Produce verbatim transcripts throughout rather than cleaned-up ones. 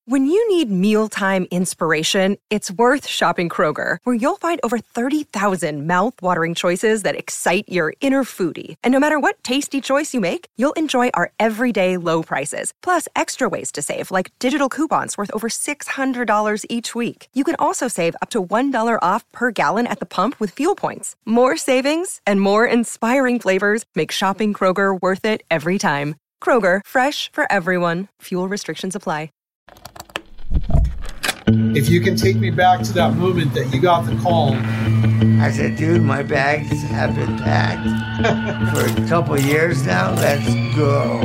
When you need mealtime inspiration, it's worth shopping Kroger, where you'll find over thirty thousand mouth-watering choices that excite your inner foodie. And no matter what tasty choice you make, you'll enjoy our everyday low prices, plus extra ways to save, like digital coupons worth over six hundred dollars each week. You can also save up to one dollar off per gallon at the pump with fuel points. More savings and more inspiring flavors make shopping Kroger worth it every time. Kroger, fresh for everyone. Fuel restrictions apply. If you can take me back to that moment that you got the call. I said, dude, my bags have been packed for a couple years now. Let's go.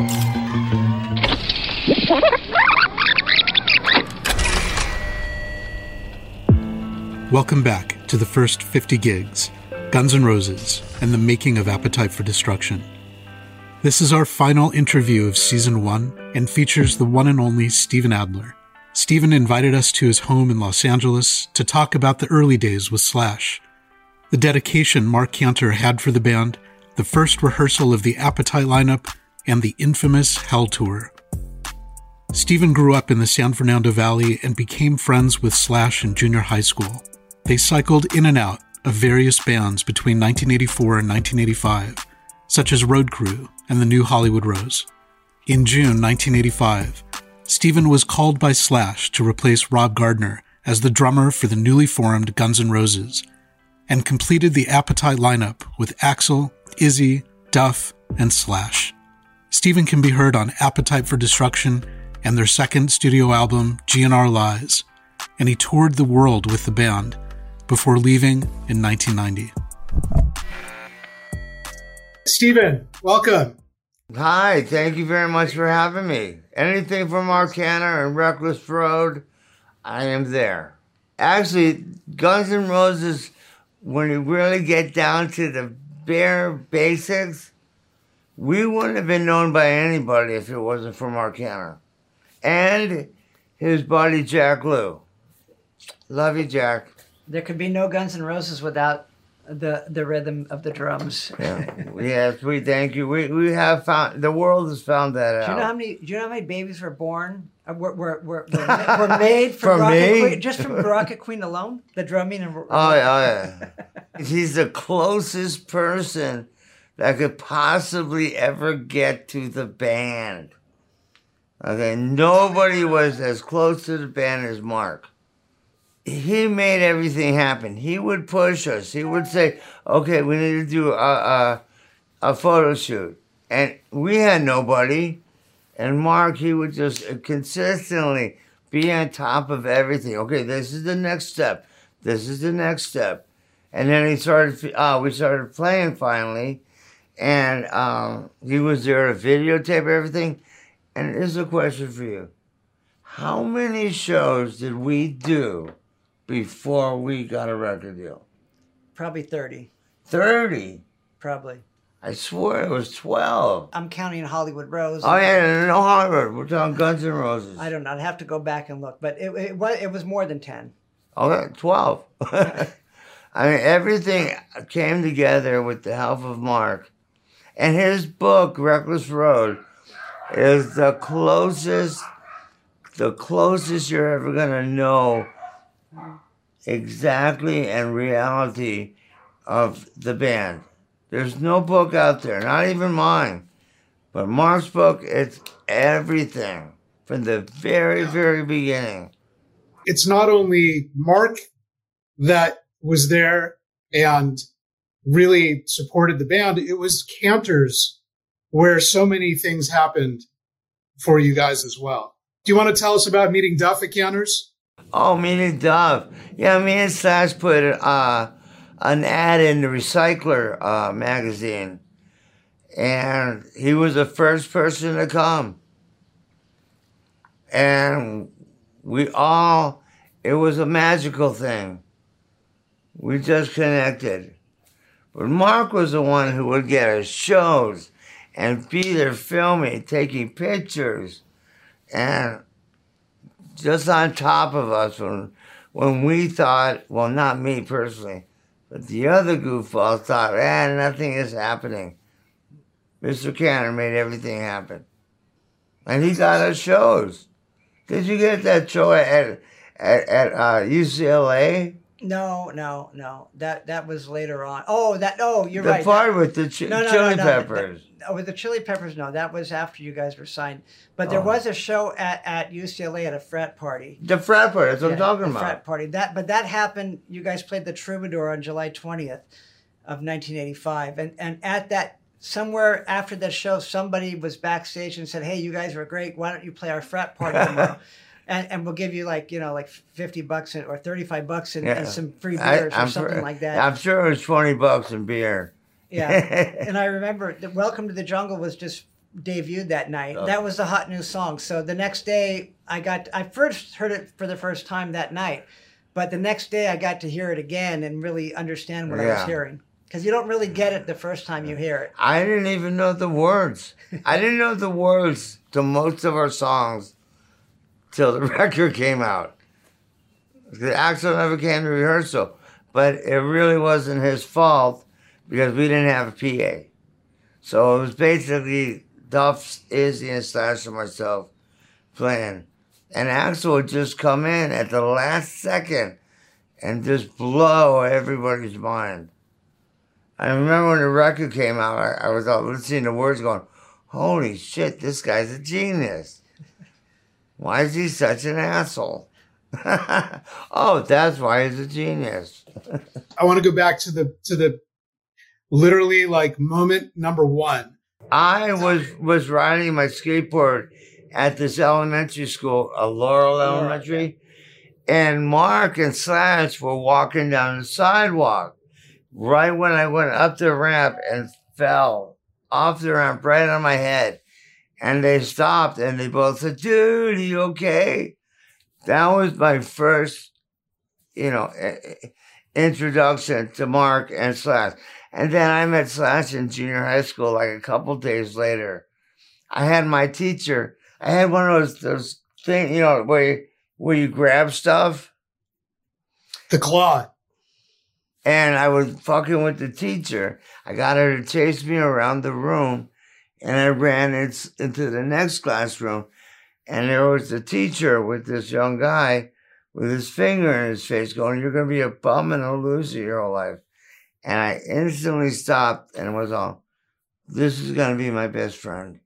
Welcome back to the first fifty gigs, Guns N' Roses, and the making of Appetite for Destruction. This is our final interview of season one and features the one and only Steven Adler. Steven invited us to his home in Los Angeles to talk about the early days with Slash, the dedication Mark Cantor had for the band, the first rehearsal of the Appetite lineup, and the infamous Hell Tour. Steven grew up in the San Fernando Valley and became friends with Slash in junior high school. They cycled in and out of various bands between nineteen eighty-four and nineteen eighty-five, such as Road Crew and the New Hollywood Rose. In June nineteen eighty-five, Steven was called by Slash to replace Rob Gardner as the drummer for the newly formed Guns N' Roses, and completed the Appetite lineup with Axl, Izzy, Duff, and Slash. Steven can be heard on Appetite for Destruction and their second studio album, G N R Lies, and he toured the world with the band before leaving in nineteen ninety. Steven, welcome. Hi, thank you very much for having me. Anything from Mark Cantor and Reckless Road, I am there. Actually, Guns N' Roses, when you really get down to the bare basics, we wouldn't have been known by anybody if it wasn't for Mark Cantor. And his buddy Jack Lew. Love you, Jack. There could be no Guns N' Roses without the the rhythm of the drums. Yeah. Yes, we thank you. We we have found, the world has found that out. Do you know how many? Do you know how many babies were born? Uh, were, were, were, were, were made from, from Rocket me? Queen, just from Rocket Queen alone? The drumming and. Oh, oh yeah. He's the closest person that could possibly ever get to the band. Okay, nobody was as close to the band as Mark. He made everything happen. He would push us. He would say, okay, we need to do a, a, a photo shoot. And we had nobody. And Mark, he would just consistently be on top of everything. Okay, this is the next step. This is the next step. And then he started, uh, we started playing finally. And um, he was there to videotape everything. And here's a question for you. How many shows did we do before we got a record deal? Probably thirty. thirty? Probably. I swear it was twelve. I'm counting Hollywood Rose. Oh, yeah, no Hollywood. We're talking Guns N' Roses. I don't know. I'd have to go back and look. But it, it, was, it was more than ten. Okay, twelve. I mean, everything came together with the help of Mark. And his book, Reckless Road, is the closest, the closest you're ever going to know exactly and reality of the band. There's no book out there, not even mine. But Mark's book, it's everything from the very, very beginning. It's not only Mark that was there and really supported the band, it was Cantor's where so many things happened for you guys as well. Do you want to tell us about meeting Duff at Cantor's? Oh, meeting Duff. Yeah, me and Slash put uh, an ad in the Recycler uh, magazine. And he was the first person to come. And we all, it was a magical thing. We just connected. But Mark was the one who would get us shows and be there filming, taking pictures, and just on top of us when, when we thought, well, not me personally, but the other goofballs thought, eh, nothing is happening. Mister Cantor made everything happen. And he got us shows. Did you get that show at at, at uh, U C L A? No, no, no. That that was later on. Oh, that. Oh, you're the right. The part that, with the ch- no, no, Chili no, no, Peppers. The, the, oh, with the Chili Peppers, no. That was after you guys were signed. But there oh. was a show at, at U C L A at a frat party. The frat party. That's what yeah, I'm talking the about. Frat party. That, but that happened. You guys played the Troubadour on July twentieth of nineteen eighty-five, and and at that. Somewhere after the show, somebody was backstage and said, "Hey, you guys were great. Why don't you play our frat party tomorrow? and, and we'll give you like you know like fifty bucks or thirty-five bucks and, yeah. and some free beers I, or something sure, like that." I'm sure it was twenty bucks in beer. Yeah, and I remember that "Welcome to the Jungle" was just debuted that night. Oh. That was the hot new song. So the next day, I got I first heard it for the first time that night, but the next day I got to hear it again and really understand what yeah. I was hearing. Because you don't really get it the first time you hear it. I didn't even know the words. I didn't know the words to most of our songs till the record came out. Axl never came to rehearsal. But it really wasn't his fault because we didn't have a P A. So it was basically Duff, Izzy, and Slash and myself playing. And Axl would just come in at the last second and just blow everybody's mind. I remember when the record came out, I, I was all listening to words going, holy shit, this guy's a genius. Why is he such an asshole? Oh, that's why he's a genius. I want to go back to the to the literally like moment number one. I was was riding my skateboard at this elementary school, a Laurel Elementary, and Mark and Slash were walking down the sidewalk. Right when I went up the ramp and fell off the ramp right on my head. And they stopped and they both said, dude, are you okay? That was my first, you know, introduction to Mark and Slash. And then I met Slash in junior high school like a couple days later. I had my teacher, I had one of those, those things, you know, where you, where you grab stuff. The claw. And I was fucking with the teacher. I got her to chase me around the room, and I ran into the next classroom, and there was the teacher with this young guy with his finger in his face going, you're going to be a bum and a loser your whole life. And I instantly stopped and was all, this is going to be my best friend.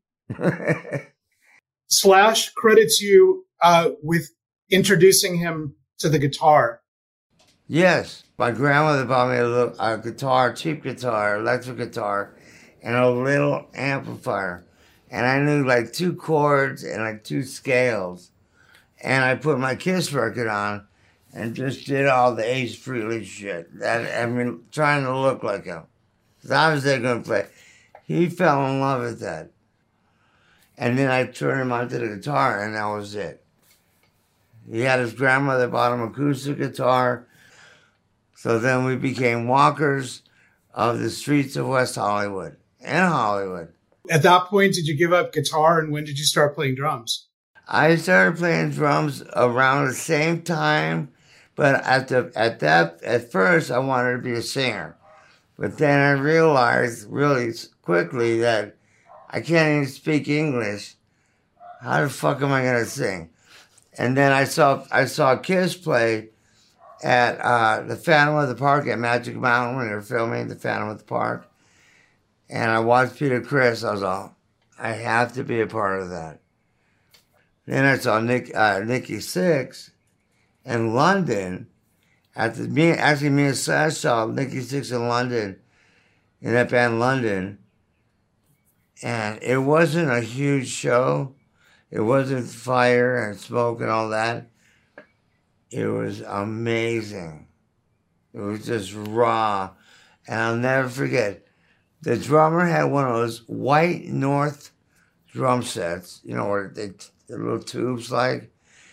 Slash credits you uh, with introducing him to the guitar. Yes. My grandmother bought me a, little, a guitar, cheap guitar, electric guitar, and a little amplifier. And I knew like two chords and like two scales. And I put my Kiss record on and just did all the Ace Frehley shit. That, I mean, trying to look like him. Because I was there going to play. He fell in love with that. And then I turned him onto the guitar, and that was it. He had his grandmother bought him an acoustic guitar. So then we became walkers of the streets of West Hollywood and Hollywood. At that point, did you give up guitar, and when did you start playing drums? I started playing drums around the same time, but at the at that at first I wanted to be a singer. But then I realized really quickly that I can't even speak English. How the fuck am I gonna sing? And then I saw I saw Kiss play at uh, the Phantom of the Park at Magic Mountain when they were filming the Phantom of the Park. And I watched Peter Criss. I was all, I have to be a part of that. Then I saw Nick, uh, Nikki Sixx in London. At the, me, actually, me and Slash saw Nikki Sixx in London, in that band London. And it wasn't a huge show. It wasn't fire and smoke and all that. It was amazing. It was just raw. And I'll never forget, the drummer had one of those white North drum sets, you know, where they, the little tubes like.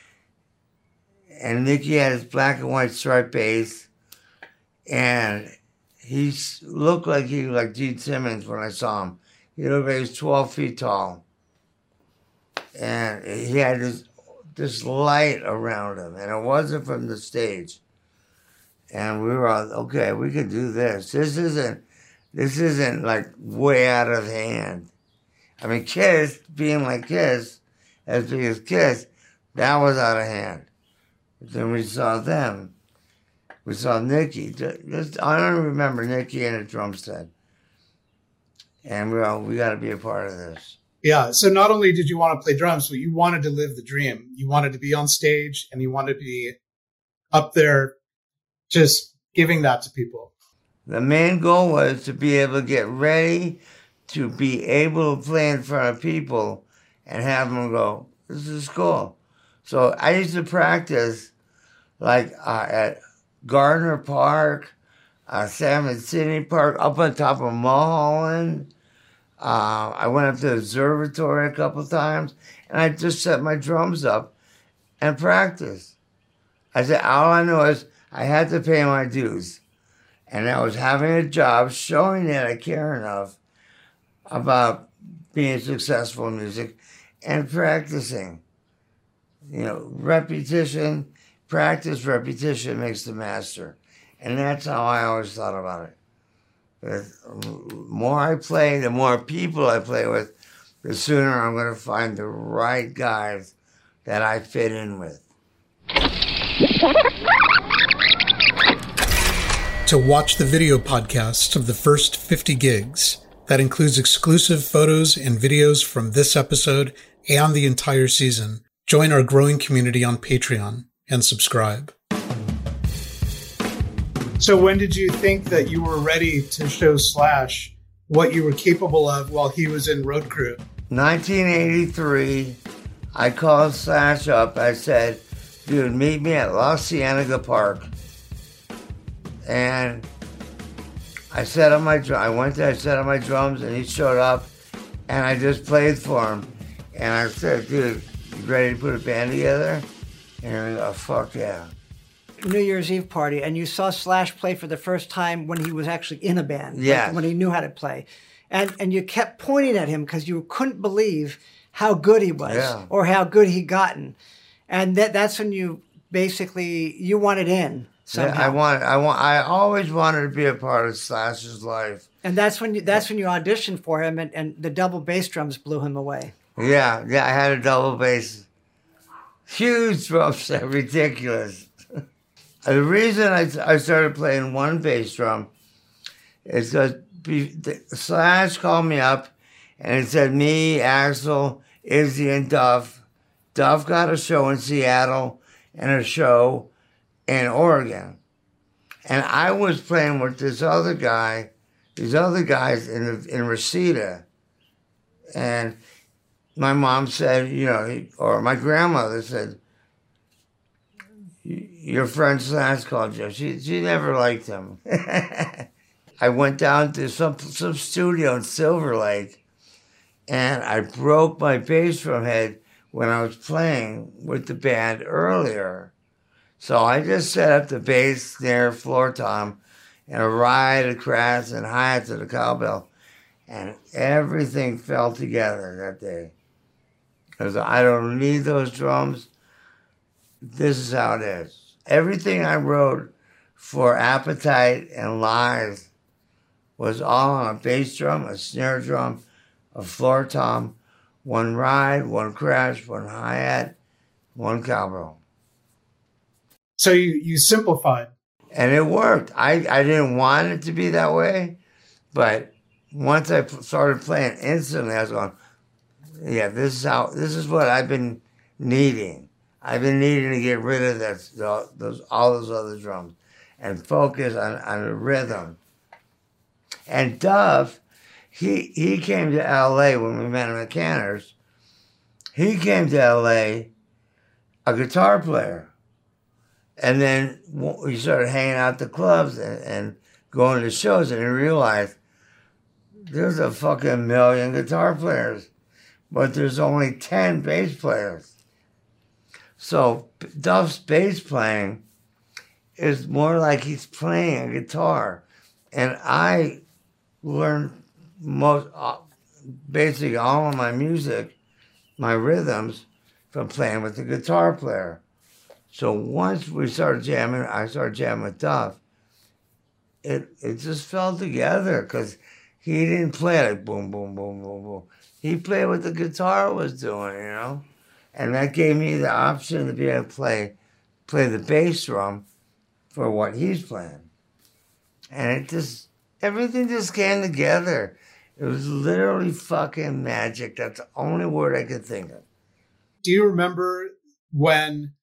And Nicky had his black and white striped bass. And he looked like he was like Gene Simmons when I saw him. He looked like he was twelve feet tall. And he had this this light around him, and it wasn't from the stage. And we were all, okay, we could do this. This isn't, this isn't like way out of hand. I mean, Kiss, being like Kiss, as big as Kiss, That was out of hand. But then we saw them. We saw Nicky. Just, I don't remember Nicky and a drum set. And we were, we got to be a part of this. Yeah. So not only did you want to play drums, but you wanted to live the dream. You wanted to be on stage and you wanted to be up there just giving that to people. The main goal was to be able to get ready to be able to play in front of people and have them go, this is cool. So I used to practice like uh, at Gardner Park, uh, Salmon City Park, up on top of Mulholland. Uh, I went up to the observatory a couple times, and I just set my drums up and practiced. I said, all I know is I had to pay my dues. And I was having a job showing that I care enough about being successful in music and practicing. You know, repetition, practice, repetition makes the master. And that's how I always thought about it. The more I play, the more people I play with, the sooner I'm going to find the right guys that I fit in with. To watch the video podcast of the first fifty gigs, that includes exclusive photos and videos from this episode and the entire season, join our growing community on Patreon and subscribe. So when did you think that you were ready to show Slash what you were capable of while he was in Road Crew? nineteen eighty-three, I called Slash up. I said, dude, meet me at La Cienega Park. And I set up my drum. I went there, I set up my drums, and he showed up, and I just played for him. And I said, dude, you ready to put a band together? And he goes, oh, fuck yeah. New Year's Eve party, and you saw Slash play for the first time when he was actually in a band. Yes. Like when he knew how to play. And and you kept pointing at him because you couldn't believe how good he was, yeah. or how good he'd gotten. And that that's when you basically, you wanted in somehow. Yeah, I wanted, I want, I always wanted to be a part of Slash's life. And that's when you that's when you auditioned for him, and, and the double bass drums blew him away. Yeah, yeah, I had a double bass. Huge drums, ridiculous. The reason I, I started playing one bass drum is because Slash called me up and it said me, Axl, Izzy, and Duff. Duff got a show in Seattle and a show in Oregon. And I was playing with this other guy, these other guys in, in Reseda. And my mom said, you know, or my grandmother said, your friend Slash called you. She she never liked him. I went down to some some studio in Silver Lake, and I broke my bass drum head when I was playing with the band earlier. So I just set up the bass, snare, floor tom, and a ride, a crash, and hi-hat to the cowbell, and everything fell together that day. Because I don't need those drums. This is how it is. Everything I wrote for Appetite and Live was all on a bass drum, a snare drum, a floor tom, one ride, one crash, one hi-hat, one cowbell. So you, you simplified. And it worked. I, I didn't want it to be that way, but once I started playing instantly, I was going, yeah, this is how, this is what I've been needing. I've been needing to get rid of that, those, all those other drums and focus on, on the rhythm. And Duff, he he came to L A when we met him at Canter's. He came to L A a guitar player. And then we started hanging out at the clubs and, and going to shows, and he realized there's a fucking million guitar players, but there's only ten bass players. So Duff's bass playing is more like he's playing a guitar. And I learned most, basically all of my music, my rhythms, from playing with the guitar player. So once we started jamming, I started jamming with Duff, it, it just fell together because he didn't play like boom, boom, boom, boom, boom. He played what the guitar was doing, you know? And that gave me the option to be able to play, play the bass drum for what he's playing. And it just, everything just came together. It was literally fucking magic. That's the only word I could think of. Do you remember when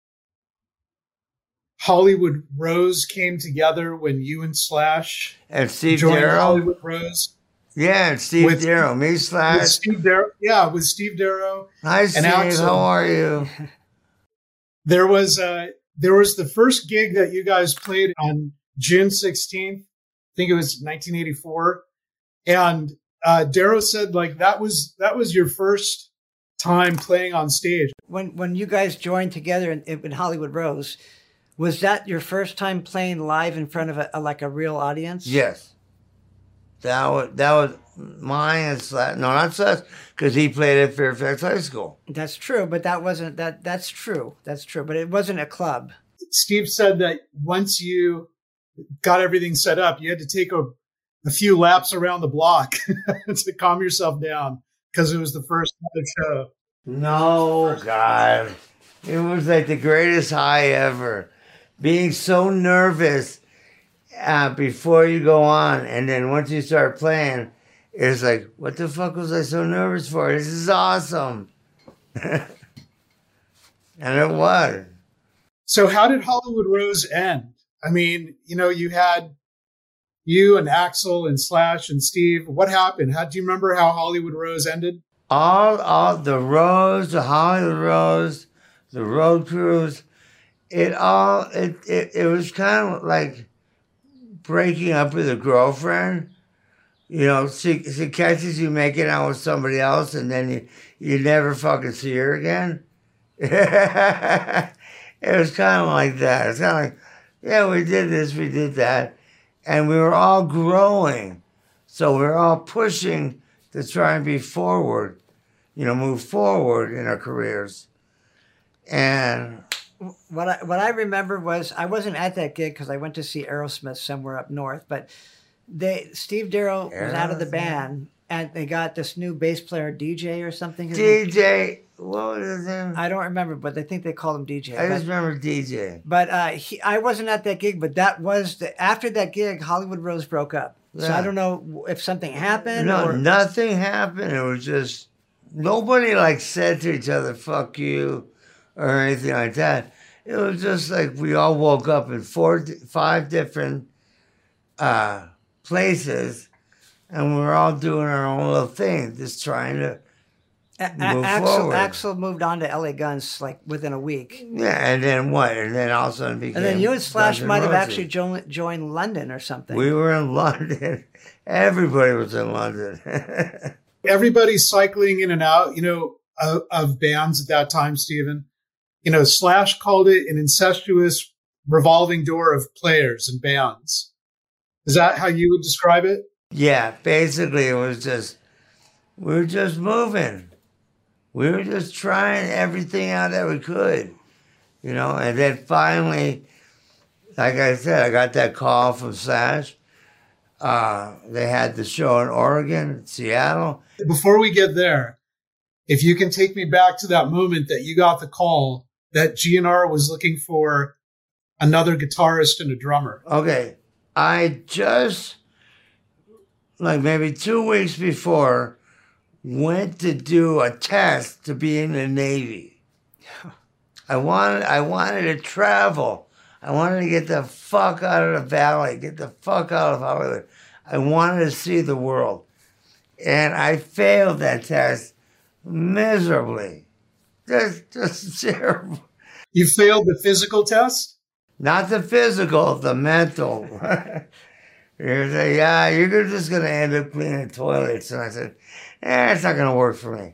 Hollywood Rose came together, when you and Slash and Steve joined Darrow? Hollywood Rose? Yeah, and Steve with, Darrow. Me, Slash. With Steve Darrow. Yeah, with Steve Darrow. Hi, Steve. Axel. How are you? There was uh, there was the first gig that you guys played on June sixteenth. I think it was nineteen eighty-four. And uh, Darrow said, like, that was that was your first time playing on stage. When when you guys joined together in, in Hollywood Rose, was that your first time playing live in front of a, a like a real audience? Yes. That was that was mine and Slash. No, not Slash, because he played at Fairfax High School. That's true, but that wasn't that. That's true. That's true, but it wasn't a club. Steve said that once you got everything set up, you had to take a, a few laps around the block to calm yourself down because it was the first show. No, God, it was like the greatest high ever. Being so nervous. Uh, before you go on, and then once you start playing, it's like, what the fuck was I so nervous for? This is awesome. And it was. So how did Hollywood Rose end? I mean, you know, you had you and Axel and Slash and Steve. What happened? How do you remember how Hollywood Rose ended? All, all the Rose, the Hollywood Rose, the road crews, it all, it, it, it was kind of like breaking up with a girlfriend. You know, she, she catches you making out with somebody else, and then you, you never fucking see her again. It was kind of like that. It's kind of like, yeah, we did this, we did that. And we were all growing. So we were all pushing to try and be forward, you know, move forward in our careers. And what I what I remember was, I wasn't at that gig because I went to see Aerosmith somewhere up north, but they Steve Darrow was out of the band, and they got this new bass player, D J or something. D J, what was his name? I don't remember, but I think they called him D J. I but, just remember D J. But uh, he, I wasn't at that gig, but that was the, after that gig, Hollywood Rose broke up. Yeah. So I don't know if something happened. No, or... nothing happened. It was just, nobody like said to each other, fuck you, or anything like that. It was just like we all woke up in four, five different uh, places, and we were all doing our own little thing, just trying to a- move Axel, forward. Axel moved on to L A Guns like within a week. Yeah, and then what? And then all of a sudden became. And then you and Slash Guns N' might have Roses. actually joined, joined London or something. We were in London. Everybody was in London. Everybody's cycling in and out, you know, of, of bands at that time, Stephen. You know, Slash called it an incestuous revolving door of players and bands. Is that how you would describe it? Yeah, basically it was just, we were just moving. We were just trying everything out that we could, you know, and then finally, like I said, I got that call from Slash. Uh, they had the show in Oregon, Seattle. Before we get there, if you can take me back to that moment that you got the call that G N R was looking for another guitarist and a drummer. Okay. I just, like maybe two weeks before, went to do a test to be in the Navy. I wanted, I wanted to travel. I wanted to get the fuck out of the valley, get the fuck out of Hollywood. I wanted to see the world. And I failed that test miserably. Just, just terrible. You failed the physical test? Not the physical, the mental. You're like, yeah, you're just going to end up cleaning toilets. And I said, eh, it's not going to work for me.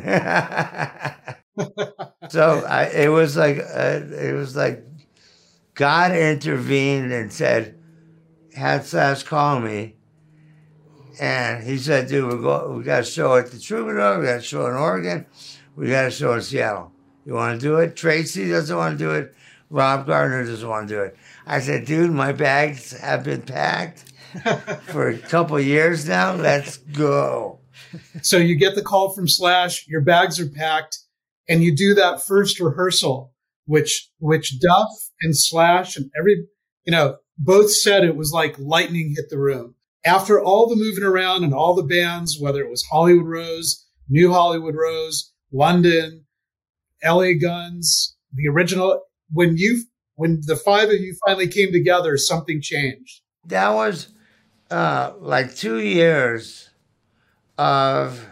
So I, it was like, uh, it was like God intervened and said, had Slash call me. And he said, dude, we go, we got a show at the Troubadour, we got a show in Oregon, we got a show in Seattle. You want to do it? Tracy doesn't want to do it. Rob Gardner doesn't want to do it. I said, dude, my bags have been packed for a couple of years now. Let's go. So you get the call from Slash. Your bags are packed. and you do that first rehearsal, which, which Duff and Slash and every, you know, both said it was like lightning hit the room. After all the moving around and all the bands, whether it was Hollywood Rose, New Hollywood Rose, London, L A Guns, the original, when you, when the five of you finally came together, something changed. That was uh, like two years of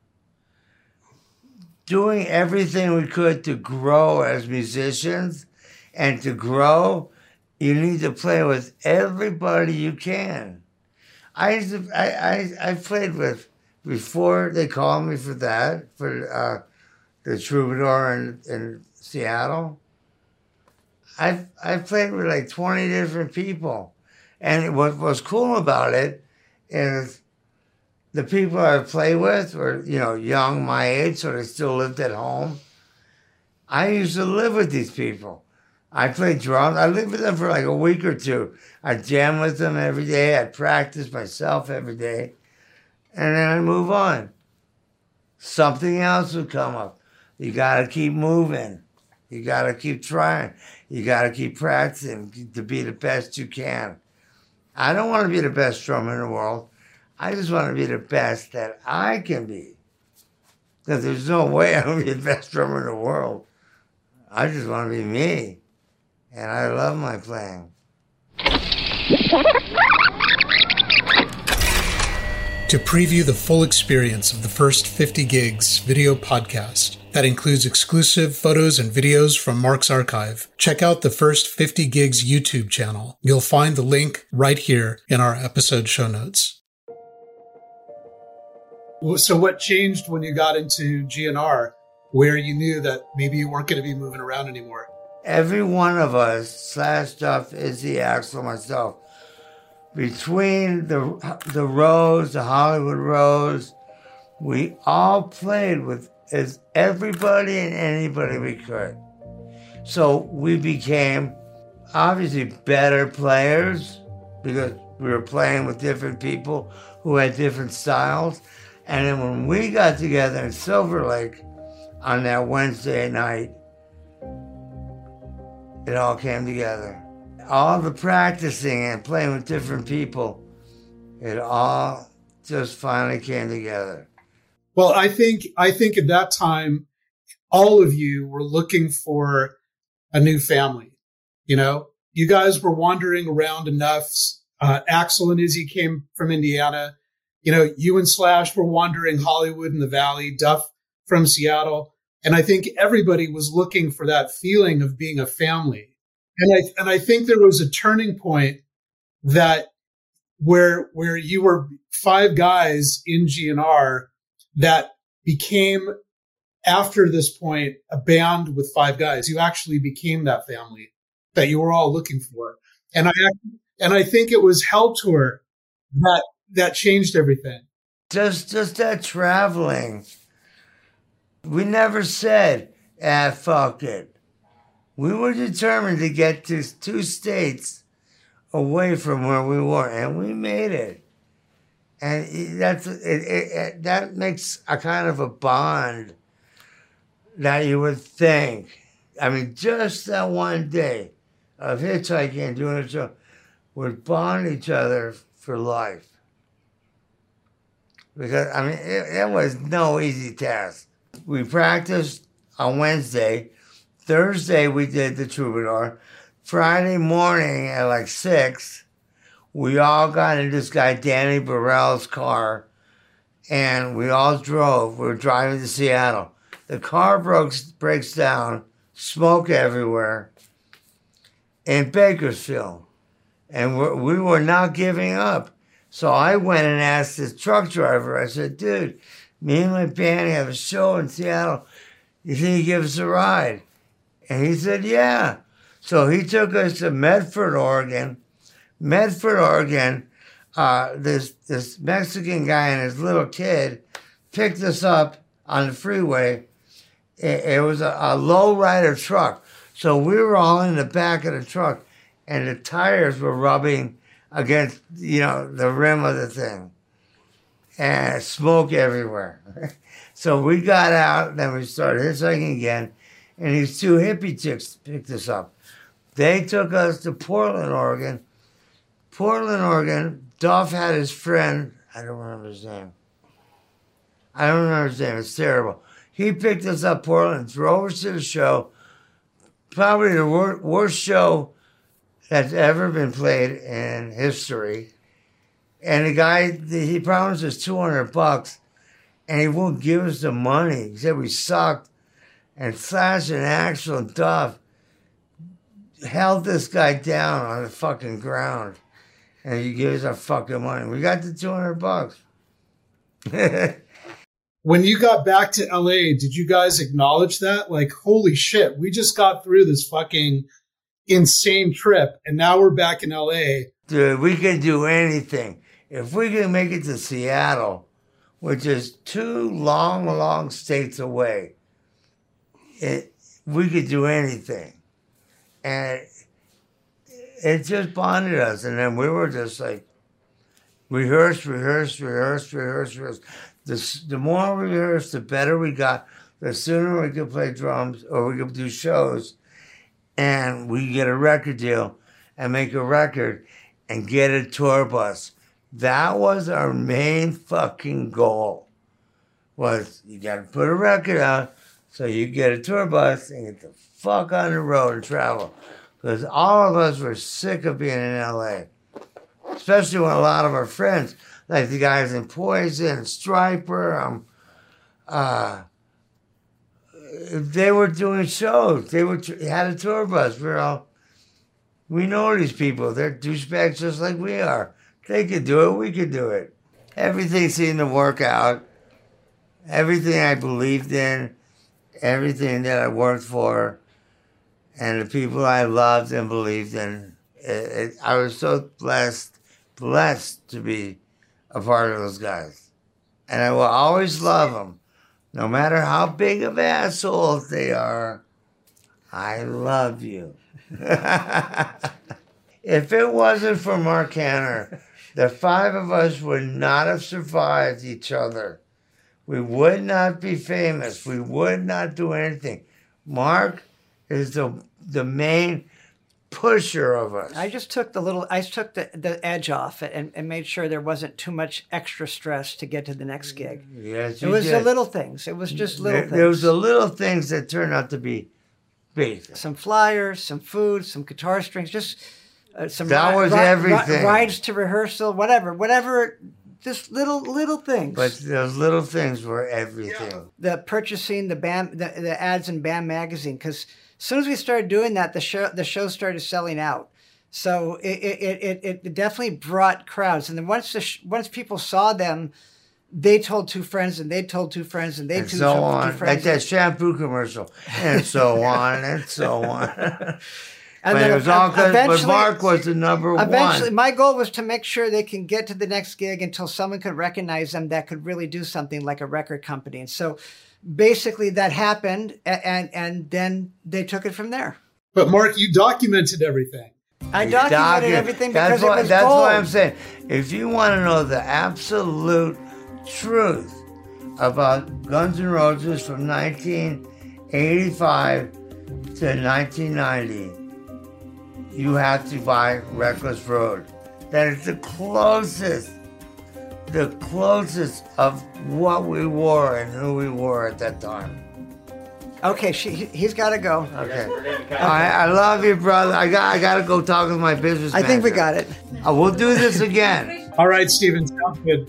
doing everything we could to grow as musicians, and to grow, you need to play with everybody you can. I used to, I, I, I played with, before they called me for that, for uh, the Troubadour in, in Seattle, I've, I've played with like twenty different people. And what was cool about it is the people I played with were, you know, young, my age, so they still lived at home. I used to live with these people. I played drums. I lived with them for like a week or two. I'd jam with them every day. I'd practice myself every day. And then I'd move on. Something else would come up. You got to keep moving. You got to keep trying. You got to keep practicing to be the best you can. I don't want to be the best drummer in the world. I just want to be the best that I can be. Because there's no way I'm going to be the best drummer in the world. I just want to be me. And I love my playing. To preview the full experience of the First fifty Gigs video podcast that includes exclusive photos and videos from Mark's archive, check out the First fifty Gigs YouTube channel. You'll find the link right here in our episode show notes. So what changed when you got into G N R, where you knew that maybe you weren't going to be moving around anymore? Every one of us, Slash, Duff, Izzy, Axl, myself, between the the Rose, the Hollywood Rose, we all played with as everybody and anybody we could. So we became obviously better players because we were playing with different people who had different styles. And then when we got together in Silver Lake on that Wednesday night, it all came together. All the practicing and playing with different people, it all just finally came together. Well, I think I think at that time, all of you were looking for a new family. You know, you guys were wandering around enough. Uh, Axl and Izzy came from Indiana. You know, you and Slash were wandering Hollywood and the Valley, Duff from Seattle. And I think everybody was looking for that feeling of being a family. And I, and I think there was a turning point that where, where you were five guys in G N R that became, after this point, a band with five guys. You actually became that family that you were all looking for. And I, and I think it was Hell Tour that, that changed everything. Just, just that traveling. We never said, ah, fuck it. We were determined to get to two states away from where we were, and we made it. And that's it, it, it, that makes a kind of a bond that you would think. I mean, just that one day of hitchhiking and doing a show would bond each other for life. Because, I mean, it, it was no easy task. We practiced on Wednesday. Thursday, we did the Troubadour. Friday morning at like six, we all got in this guy, Danny Burrell's car, and we all drove. We were driving to Seattle. The car broke, breaks down, smoke everywhere in Bakersfield. And we're, we were not giving up. So I went and asked this truck driver, I said, dude, me and my band have a show in Seattle. You think you give us a ride? And he said, yeah. So he took us to Medford, Oregon. Medford, Oregon, uh, this this Mexican guy and his little kid picked us up on the freeway. It, it was a, a low-rider truck. So we were all in the back of the truck, and the tires were rubbing against, you know, the rim of the thing. And smoke everywhere. So we got out, then we started hitchhiking again, and these two hippie chicks picked us up. They took us to Portland, Oregon. Portland, Oregon, Duff had his friend, I don't remember his name. I don't remember his name, it's terrible. He picked us up Portland, drove us to the show, probably the wor- worst show that's ever been played in history. And the guy, he promised us two hundred bucks, and he won't give us the money. He said we sucked. And Flash and Axel and Duff held this guy down on the fucking ground. And he gave us our fucking money. We got the two hundred bucks. When you got back to L A, did you guys acknowledge that? Like, holy shit, we just got through this fucking insane trip, and now we're back in L A. Dude, we can do anything. If we can make it to Seattle, which is two long, long states away, it, we could do anything. And it just bonded us. And then we were just like, rehearse, rehearse, rehearse, rehearse, rehearse. The, the more we rehearsed, the better we got. The sooner we could play drums or we could do shows. And we could get a record deal and make a record and get a tour bus. That was our main fucking goal. Was you got to put a record out so you get a tour bus and get the fuck on the road and travel. Because all of us were sick of being in L A. Especially when a lot of our friends, like the guys in Poison, Striper, um, uh, they were doing shows. They were had a tour bus. We were all, we know these people. They're douchebags just like we are. They could do it. We could do it. Everything seemed to work out. Everything I believed in, everything that I worked for, and the people I loved and believed in. It, it, I was so blessed, blessed to be a part of those guys. And I will always love them. No matter how big of assholes they are, I love you. If it wasn't for Mark Hanna, the five of us would not have survived each other. We would not be famous. We would not do anything. Mark is the the main pusher of us. I just took the little, I took the, the edge off it and, and made sure there wasn't too much extra stress to get to the next gig. Yes, it you was did. the little things. It was just little there, things. There was the little things that turned out to be big. Some flyers, some food, some guitar strings, just uh, some that ri- was ri- everything. ri- rides to rehearsal, whatever, whatever. Just little little things. But those little things were everything. The purchasing the band, the, the ads in Bam magazine, because as soon as we started doing that, the show the show started selling out. So it it, it, it definitely brought crowds. And then once the sh- once people saw them, they told two friends, and they told two friends, and they and two, so two on, friends. like that shampoo commercial, and so on, and so on. And but then it was all good. But eventually- Mark was the number Eventually, one. my goal was to make sure they can get to the next gig until someone could recognize them that could really do something like a record company. And so basically that happened, and, and, and then they took it from there. But Mark, you documented everything. I You documented document- everything that's because why, it was That's gold. why I'm saying, if you want to know the absolute truth about Guns N' Roses from nineteen eighty-five to nineteen ninety, you have to buy Reckless Road. That is the closest, the closest of what we were and who we were at that time. Okay, she, he's got to go. Okay. I, I love you, brother. I got I got to go talk with my business I think we manager. got it. Uh, we'll do this again. All right, Steven, sounds good.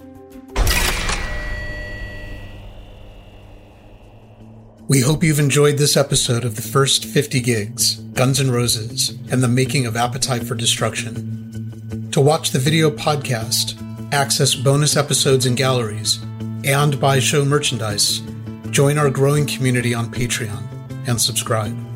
We hope you've enjoyed this episode of the first fifty gigs, Guns N' Roses, and the making of Appetite for Destruction. To watch the video podcast, access bonus episodes and galleries, and buy show merchandise, join our growing community on Patreon and subscribe.